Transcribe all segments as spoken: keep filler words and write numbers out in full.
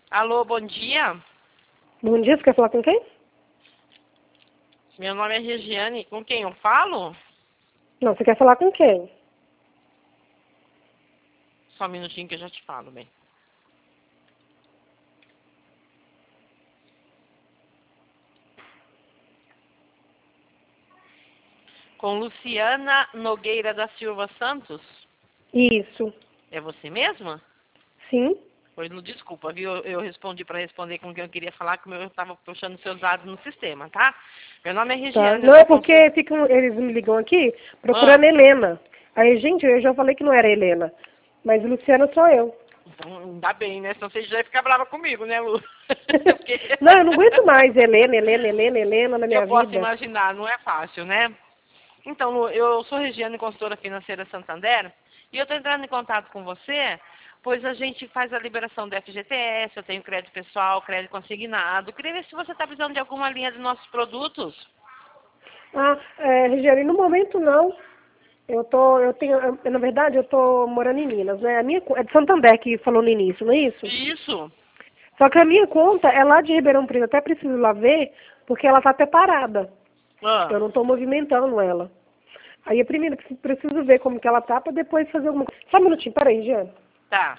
Alô, bom dia. Bom dia, você quer falar com quem? Meu nome é Regiane. Com quem eu falo? Não, você quer falar com quem? Só um minutinho que eu já te falo, bem. Com Luciana Nogueira da Silva Santos? Isso. É você mesma? Sim. Oi, Lu, desculpa, viu? Eu, eu respondi para responder com quem eu queria falar, que eu estava puxando seus dados no sistema, tá? Meu nome é Tá. Regiane, eu Não é sou porque consul... ficam, eles me ligam aqui Ah, procurando Helena. Aí, gente, eu já falei que não era Helena. Mas Luciana sou eu. então ainda bem, né? Senão você já ia ficar brava comigo, né, Lu? Porque Não, eu não aguento mais Helena, Helena, Helena, Helena na eu minha posso vida. imaginar, não é fácil, né? Então, Lu, eu sou Regiane, consultora financeira Santander, e eu estou entrando em contato com você, pois a gente faz a liberação do F G T S, eu tenho crédito pessoal, crédito consignado. Queria ver se você está precisando de alguma linha dos nossos produtos. Ah, é, Regiane, no momento não. Eu tô, eu tenho, eu, na verdade, eu tô morando em Minas, né? A minha co- é de Santander que falou no início, não é isso? Isso. Só que a minha conta é lá de Ribeirão Preto, até preciso lá ver, porque ela tá até parada. Ah, Eu não estou movimentando ela. Aí eu primeiro preciso preciso ver como que ela tá para depois fazer alguma coisa. Só um minutinho, peraí, Jean. tá.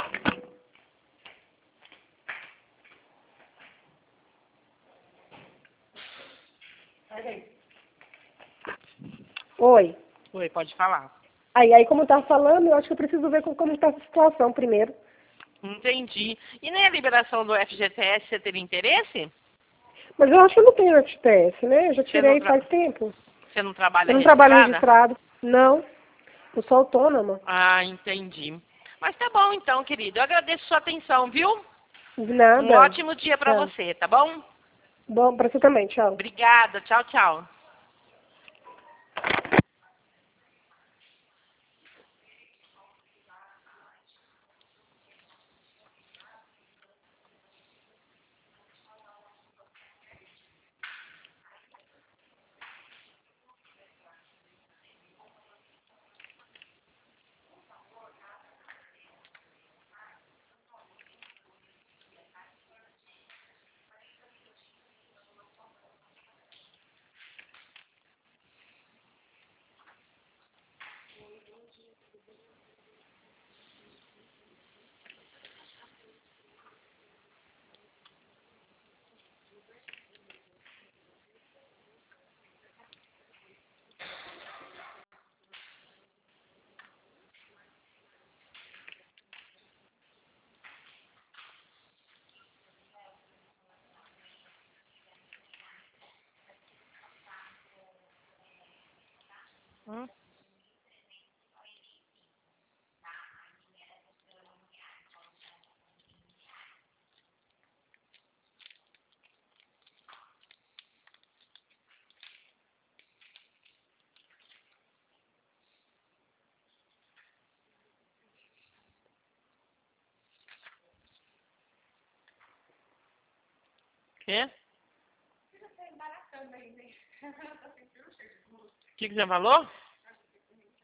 Oi. Oi, pode falar. Aí, aí como eu estava falando, eu acho que eu preciso ver como, como está a situação primeiro. Entendi. E nem a liberação do F G T S você teria interesse? Mas eu acho que eu não tenho F T S, né? Eu já Você não, tirei tra... faz tempo. você não trabalha Eu não trabalho registrada? registrado. Não. Eu sou autônoma. Ah, entendi. Mas tá bom então, querido. Eu agradeço sua atenção, viu? De Um nada. ótimo dia pra Tchau. você, tá bom? Bom, para você também. Tchau. Obrigada. Tchau, tchau. Hum? Quê? O que, que você falou?